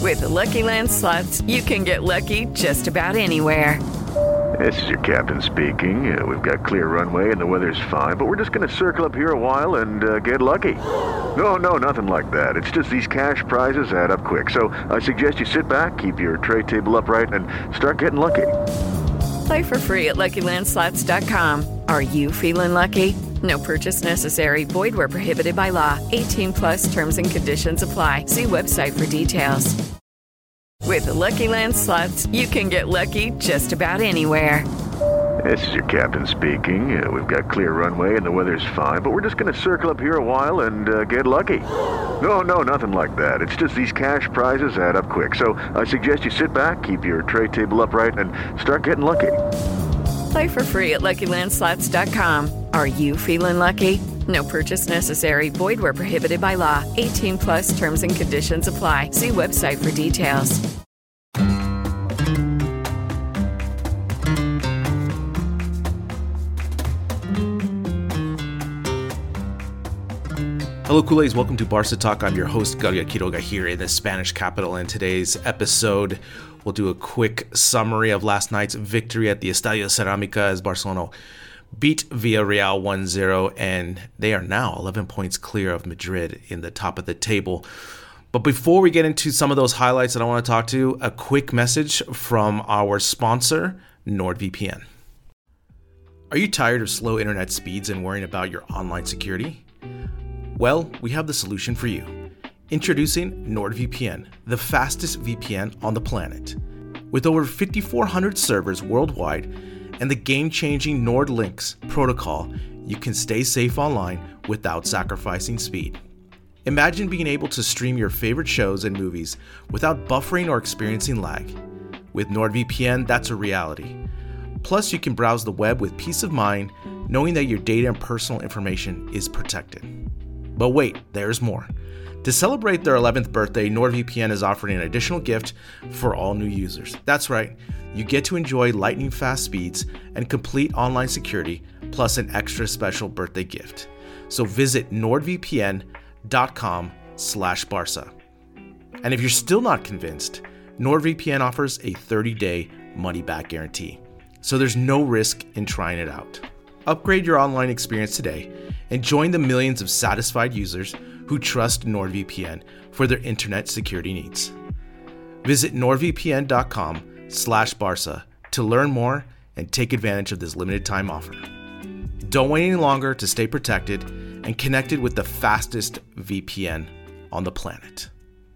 With the Lucky Land Slots, you can get lucky just about anywhere. This is your captain speaking. We've got clear runway and the weather's fine, but we're just going to circle up here a while and get lucky. No, nothing like that. It's just these cash prizes add up quick. So I suggest you sit back, keep your tray table upright, and start getting lucky. Play for free at LuckyLandSlots.com. Are you feeling lucky? No purchase necessary. Void where prohibited by law. 18+ terms and conditions apply. See website for details. With the Lucky Land Slots, you can get lucky just about anywhere. This is your captain speaking. We've got clear runway and the weather's fine, but we're just going to circle up here a while and get lucky. No, nothing like that. It's just these cash prizes add up quick. So I suggest you sit back, keep your tray table upright, and start getting lucky. Play for free at LuckyLandSlots.com. Are you feeling lucky? No purchase necessary. Void where prohibited by law. 18+ terms and conditions apply. See website for details. Hello, Kool-Aids. Welcome to Barca Talk. I'm your host, Galia Quiroga, here in the Spanish capital. In today's episode, we'll do a quick summary of last night's victory at the Estadio Ceramica as Barcelona beat Villarreal 1-0, and they are now 11 points clear of Madrid in the top of the table. But before we get into some of those highlights that I want to talk to, a quick message from our sponsor, NordVPN. Are you tired of slow internet speeds and worrying about your online security? Well, we have the solution for you. Introducing NordVPN, the fastest VPN on the planet. With over 5,400 servers worldwide and the game-changing NordLynx protocol, you can stay safe online without sacrificing speed. Imagine being able to stream your favorite shows and movies without buffering or experiencing lag. With NordVPN, that's a reality. Plus, you can browse the web with peace of mind, knowing that your data and personal information is protected. But wait, there's more. To celebrate their 11th birthday, NordVPN is offering an additional gift for all new users. That's right, you get to enjoy lightning-fast speeds and complete online security, plus an extra special birthday gift. So visit nordvpn.com/Barca. And if you're still not convinced, NordVPN offers a 30-day money-back guarantee. So there's no risk in trying it out. Upgrade your online experience today and join the millions of satisfied users who trust NordVPN for their internet security needs. Visit nordvpn.com/Barca to learn more and take advantage of this limited time offer. Don't wait any longer to stay protected and connected with the fastest VPN on the planet.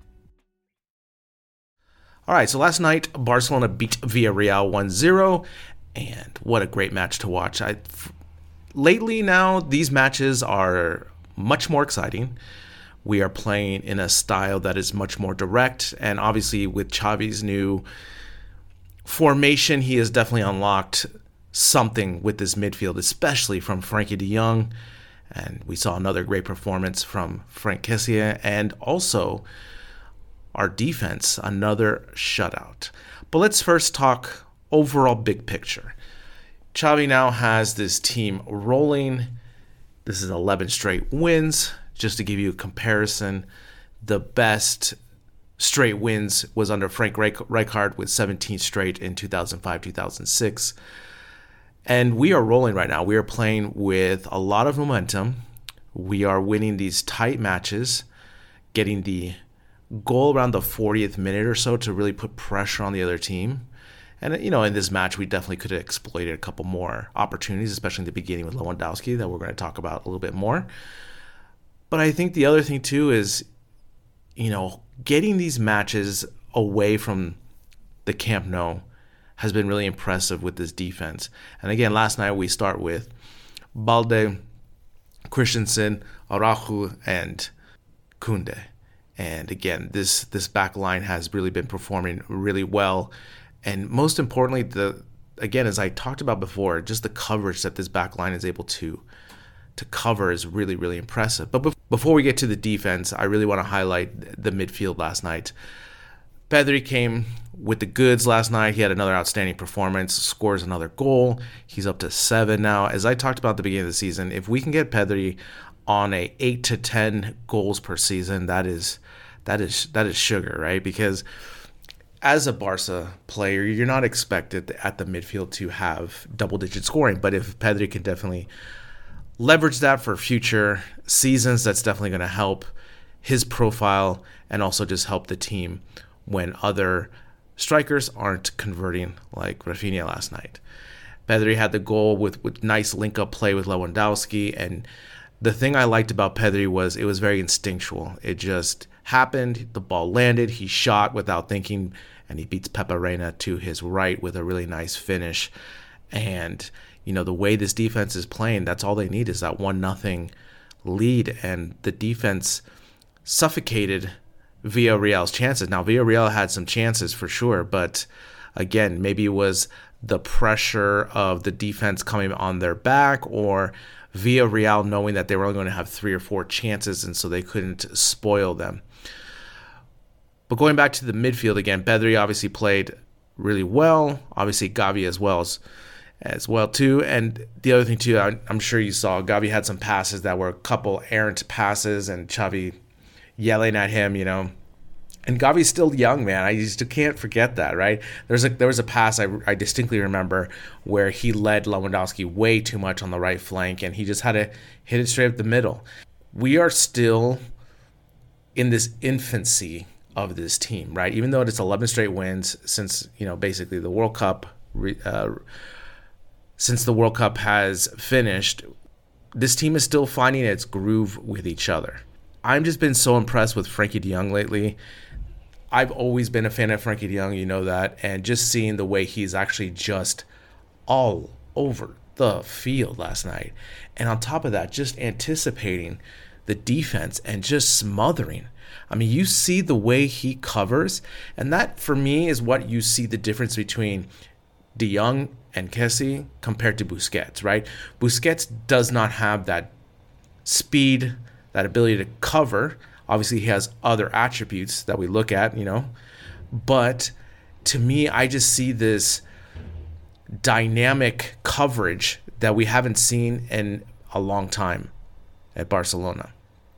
All right, so last night, Barcelona beat Villarreal 1-0, and what a great match to watch. Lately now, these matches are much more exciting. We are playing in a style that is much more direct, and obviously with Xavi's new formation, he has definitely unlocked something with this midfield, especially from Frankie de Jong, and we saw another great performance from Frank Kessie, and also our defense, another shutout. But let's first talk overall big picture. Xavi now has this team rolling. This is 11 straight wins. Just to give you a comparison, the best straight wins was under Frank Rijkaard with 17 straight in 2005-2006. And we are rolling right now. We are playing with a lot of momentum. We are winning these tight matches, getting the goal around the 40th minute or so to really put pressure on the other team. And, you know, in this match, we definitely could have exploited a couple more opportunities, especially in the beginning with Lewandowski, that we're going to talk about a little bit more. But I think the other thing, too, is, you know, getting these matches away from the Camp Nou has been really impressive with this defense. And again, last night we start with Balde, Christensen, Araujo, and Koundé. And again, this back line has really been performing really well. And most importantly, again, as I talked about before, just the coverage that this back line is able to cover is really, really impressive. But before we get to the defense, I really want to highlight the midfield last night. Pedri came with the goods last night. He had another outstanding performance, scores another goal. He's up to 7 now. As I talked about at the beginning of the season, if we can get Pedri on a 8 to 10 goals per season, that's that is sugar, right? Because as a Barca player, you're not expected at the midfield to have double-digit scoring. But if Pedri can definitely leverage that for future seasons, that's definitely going to help his profile and also just help the team when other strikers aren't converting like Rafinha last night. Pedri had the goal with nice link-up play with Lewandowski, and the thing I liked about Pedri was it was very instinctual. It just happened, the ball landed, he shot without thinking, and he beats Pepe Reina to his right with a really nice finish. And, the way this defense is playing, that's all they need is that 1-0 lead, and the defense suffocated Villarreal's chances. Now, Villarreal had some chances for sure, but again, maybe it was the pressure of the defense coming on their back, or Villarreal knowing that they were only going to have 3 or 4 chances, and so they couldn't spoil them. But going back to the midfield again, Pedri obviously played really well. Obviously, Gavi as well too. And the other thing too, I'm sure you saw, Gavi had some passes that were a couple errant passes, and Xavi yelling at him, And Gavi's still young, man. I just can't forget that, right? There was a pass I distinctly remember where he led Lewandowski way too much on the right flank, and he just had to hit it straight up the middle. We are still in this infancy of this team, right? Even though it's 11 straight wins since, basically the World Cup, since the World Cup has finished, this team is still finding its groove with each other. I've just been so impressed with Frenkie de Jong lately. I've always been a fan of Frenkie de Jong, you know that, and just seeing the way he's actually just all over the field last night. And on top of that, just anticipating the defense and just smothering. I mean, you see the way he covers, and that for me is what you see the difference between de Jong and Kessie compared to Busquets, right? Busquets does not have that speed, that ability to cover. Obviously, he has other attributes that we look at, But to me, I just see this dynamic coverage that we haven't seen in a long time at Barcelona.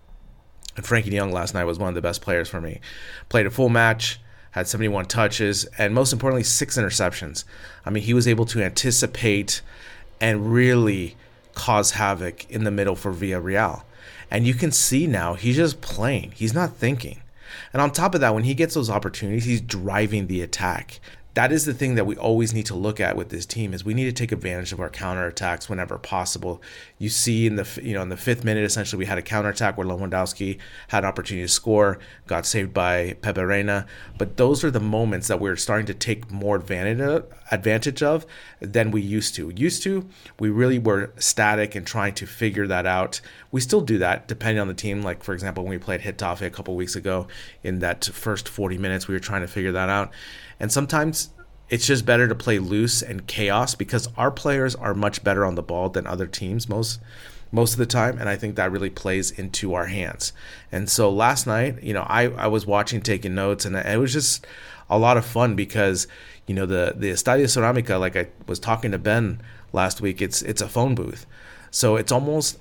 And Frenkie de Jong last night was one of the best players for me. Played a full match, had 71 touches, and most importantly, 6 interceptions. I mean, he was able to anticipate and really cause havoc in the middle for Villarreal. And you can see now he's just playing. He's not thinking. And on top of that, when he gets those opportunities, he's driving the attack. That is the thing that we always need to look at with this team, is we need to take advantage of our counterattacks whenever possible. You see in the 5th minute, essentially, we had a counterattack where Lewandowski had an opportunity to score, got saved by Pepe Reina. But those are the moments that we're starting to take more advantage of than we used to. We really were static and trying to figure that out. We still do that depending on the team. Like, for example, when we played Getafe a couple weeks ago, in that first 40 minutes, we were trying to figure that out. And sometimes it's just better to play loose and chaos, because our players are much better on the ball than other teams most of the time, and I think that really plays into our hands. And so last night, I was watching, taking notes, and it was just a lot of fun because, the Estadio Ceramica, like I was talking to Ben last week, it's a phone booth. So it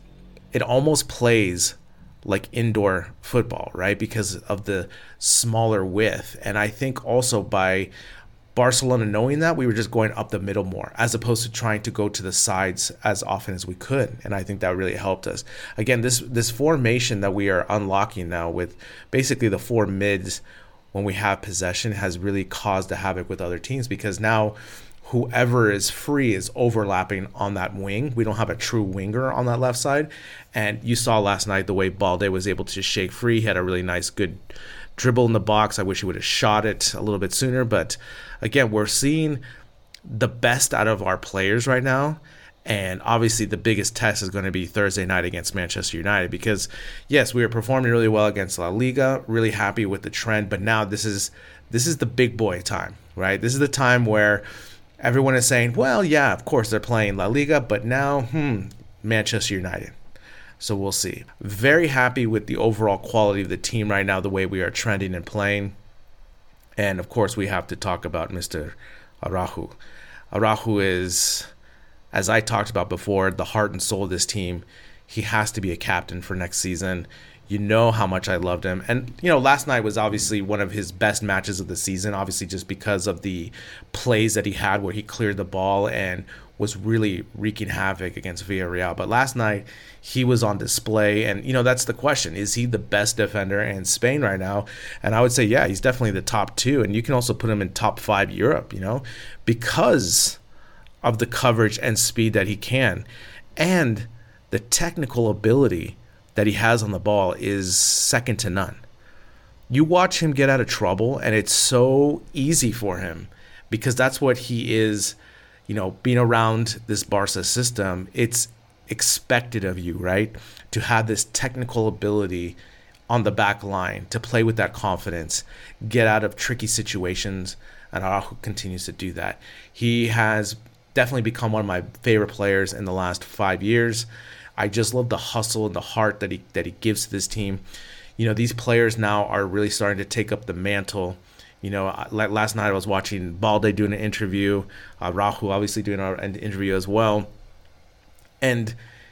almost plays like indoor football, right? Because of the smaller width. And I think also by Barcelona knowing that, we were just going up the middle more, as opposed to trying to go to the sides as often as we could. And I think that really helped us. Again, this formation that we are unlocking now with basically the 4 mids when we have possession has really caused a havoc with other teams, because now whoever is free is overlapping on that wing. We don't have a true winger on that left side. And you saw last night the way Balde was able to just shake free. He had a really nice, good dribble in the box. I wish he would have shot it a little bit sooner. But again, we're seeing the best out of our players right now. And obviously the biggest test is going to be Thursday night against Manchester United, because yes, we were performing really well against La Liga, really happy with the trend. But now this is the big boy time, right? This is the time where everyone is saying, well, yeah, of course they're playing La Liga, but now, Manchester United. So we'll see. Very happy with the overall quality of the team right now, the way we are trending and playing. And of course, we have to talk about Mr. Araujo. Araujo is, as I talked about before, the heart and soul of this team. He has to be a captain for next season. You know how much I loved him. And, last night was obviously one of his best matches of the season, obviously just because of the plays that he had where he cleared the ball and was really wreaking havoc against Villarreal. But last night, he was on display. And, that's the question. Is he the best defender in Spain right now? And I would say, yeah, he's definitely the top 2. And you can also put him in top 5 Europe, because of the coverage and speed that he can. And the technical ability that he has on the ball is second to none. You watch him get out of trouble, and it's so easy for him because that's what he is, being around this Barca system. It's expected of you, right, to have this technical ability on the back line, to play with that confidence, get out of tricky situations, and Araujo continues to do that. He has definitely become one of my favorite players in the last 5 years. I just love the hustle and the heart that he gives to this team. These players now are really starting to take up the mantle. Like last night I was watching Balde doing an interview, Rahul obviously doing an interview as well. And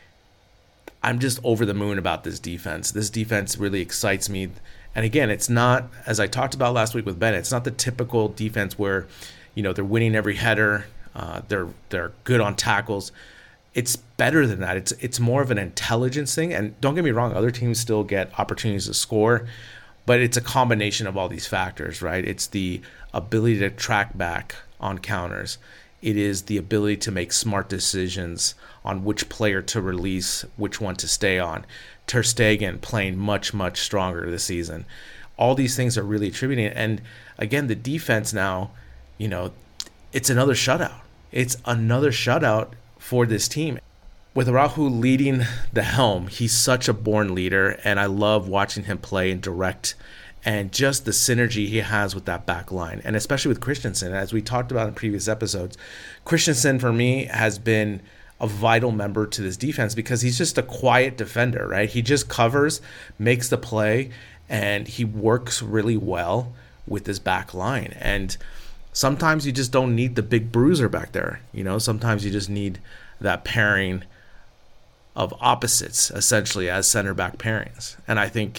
I'm just over the moon about this defense. This defense really excites me. And again, it's not, as I talked about last week with Bennett, it's not the typical defense where, they're winning every header, they're good on tackles. It's better than that. It's more of an intelligence thing. And don't get me wrong, other teams still get opportunities to score, but it's a combination of all these factors, right? It's the ability to track back on counters. It is the ability to make smart decisions on which player to release, which one to stay on. Ter Stegen playing much, much stronger this season. All these things are really attributing. And again, the defense now, it's another shutout. It's another shutout for this team. With Araujo leading the helm, he's such a born leader, and I love watching him play and direct, and just the synergy he has with that back line, and especially with Christensen. As we talked about in previous episodes, Christensen for me has been a vital member to this defense because he's just a quiet defender, right? He just covers, makes the play, and he works really well with this back line. And sometimes you just don't need the big bruiser back there. Sometimes you just need that pairing of opposites, essentially, as center back pairings. And I think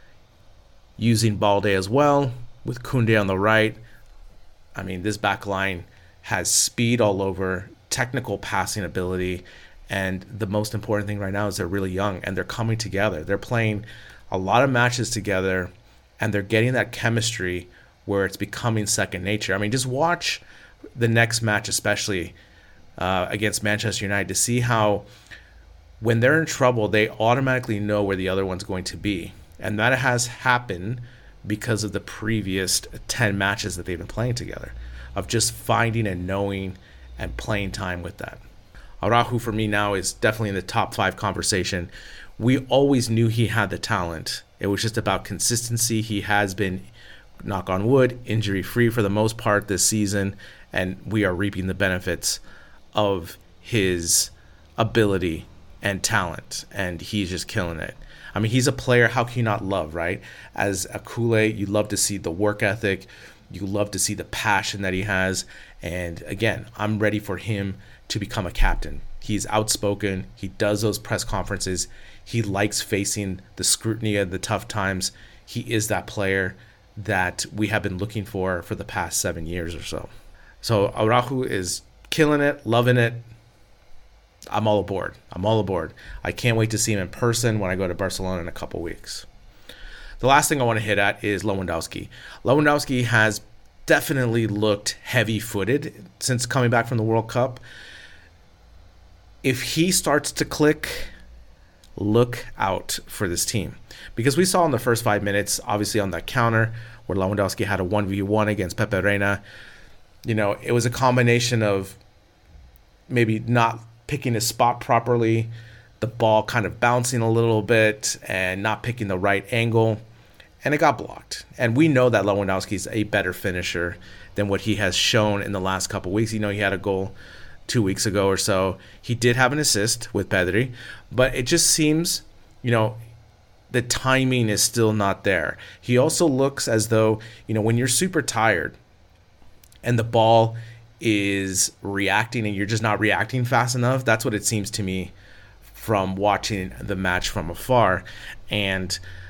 using Balde as well, with Koundé on the right, this back line has speed all over, technical passing ability, and the most important thing right now is they're really young and they're coming together. They're playing a lot of matches together, and they're getting that chemistry where it's becoming second nature. Just watch the next match, especially against Manchester United, to see how when they're in trouble, they automatically know where the other one's going to be. And that has happened because of the previous 10 matches that they've been playing together, of just finding and knowing and playing time with that. Araujo, for me now, is definitely in the top 5 conversation. We always knew he had the talent. It was just about consistency. He has been, knock on wood, injury-free for the most part this season, and we are reaping the benefits of his ability and talent, and he's just killing it. He's a player, how can you not love, right? As a Kool-Aid, you love to see the work ethic, you love to see the passion that he has, and again, I'm ready for him to become a captain. He's outspoken, he does those press conferences, he likes facing the scrutiny of the tough times. He is that player that we have been looking for the past 7 years or so. So Araujo is killing it, loving it. I'm all aboard. I can't wait to see him in person when I go to Barcelona in a couple weeks. The last thing I want to hit at is Lewandowski. Lewandowski has definitely looked heavy-footed since coming back from the World Cup. If he starts to click, look out for this team. Because we saw in the first 5 minutes, obviously on that counter, where Lewandowski had a 1v1 against Pepe Reina, it was a combination of maybe not picking his spot properly, the ball kind of bouncing a little bit, and not picking the right angle, and it got blocked. And we know that Lewandowski is a better finisher than what he has shown in the last couple weeks. He had a goal 2 weeks ago or so. He did have an assist with Pedri, but it just seems, the timing is still not there. He also looks as though, when you're super tired and the ball is reacting and you're just not reacting fast enough. That's what it seems to me from watching the match from afar. And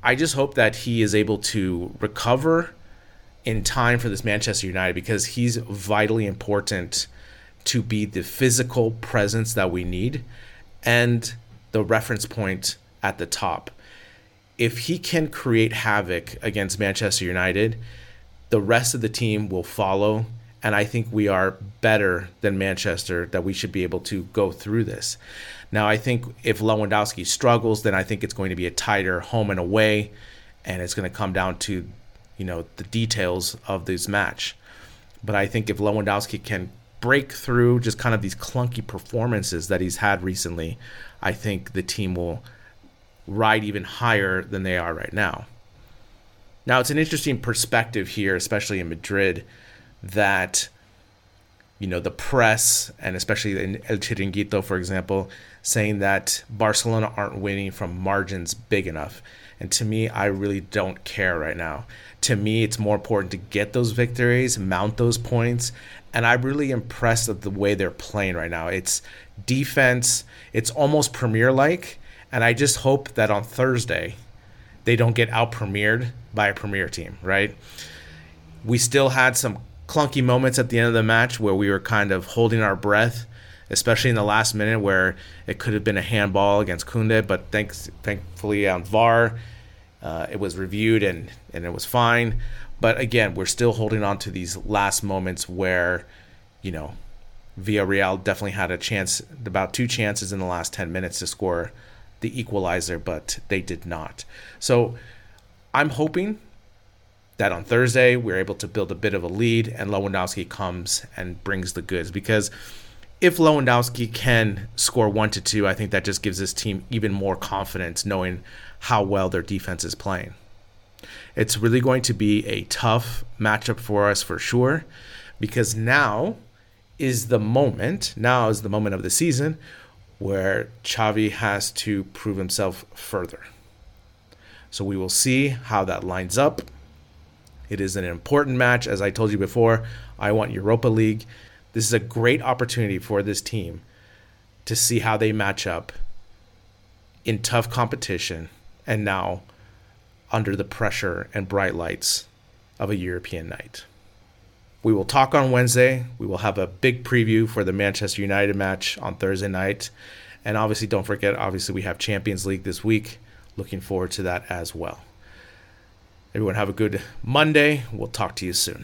I just hope that he is able to recover in time for this Manchester United, because he's vitally important to be the physical presence that we need and the reference point at the top. If he can create havoc against Manchester United, the rest of the team will follow, and I think we are better than Manchester, that we should be able to go through this. Now, I think if Lewandowski struggles, then I think it's going to be a tighter home and away, and it's going to come down to, the details of this match. But I think if Lewandowski can break through just kind of these clunky performances that he's had recently, I think the team will ride even higher than they are right now. Now, it's an interesting perspective here, especially in Madrid, that, the press, and especially in El Chiringuito, for example, saying that Barcelona aren't winning from margins big enough. And to me, I really don't care right now. To me, it's more important to get those victories, mount those points, and I'm really impressed with the way they're playing right now. It's defense, it's almost Premier-like, and I just hope that on Thursday they don't get out-premiered by a Premier team, right? We still had some clunky moments at the end of the match where we were kind of holding our breath, especially in the last minute where it could have been a handball against Koundé, but thankfully on VAR, it was reviewed and it was fine. But again, we're still holding on to these last moments where, Villarreal definitely had a chance, about 2 chances in the last 10 minutes to score the equalizer, but they did not. So I'm hoping that on Thursday we're able to build a bit of a lead and Lewandowski comes and brings the goods, because if Lewandowski can score 1-2, I think that just gives this team even more confidence knowing how well their defense is playing. It's really going to be a tough matchup for us for sure, because now is the moment of the season where Xavi has to prove himself further. So we will see how that lines up. It is an important match. As I told you before, I want Europa League. This is a great opportunity for this team to see how they match up in tough competition and now under the pressure and bright lights of a European night. We will talk on Wednesday. We will have a big preview for the Manchester United match on Thursday night. And obviously, don't forget, we have Champions League this week. Looking forward to that as well. Everyone have a good Monday. We'll talk to you soon.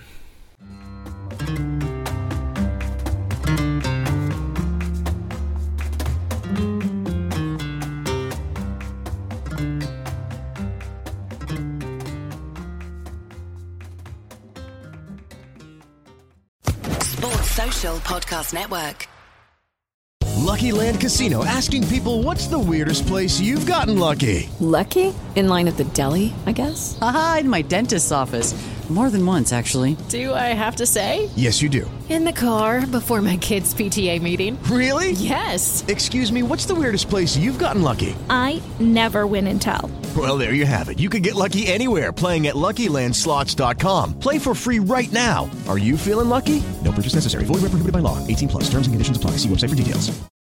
Social Podcast Network. Lucky Land Casino, asking people, what's the weirdest place you've gotten lucky? Lucky? In line at the deli, I guess? Aha, in my dentist's office. More than once, actually. Do I have to say? Yes, you do. In the car before my kids' PTA meeting. Really? Yes. Excuse me, what's the weirdest place you've gotten lucky? I never win and tell. Well, there you have it. You can get lucky anywhere, playing at LuckyLandSlots.com. Play for free right now. Are you feeling lucky? No purchase necessary. Void where prohibited by law. 18+. Terms and conditions apply. See website for details.